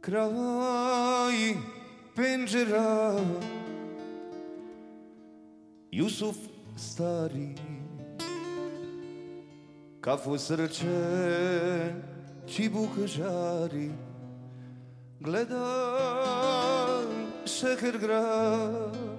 kraj penđera, Jusuf stari, kafu srce, čibuk žari, gledam šeher grad.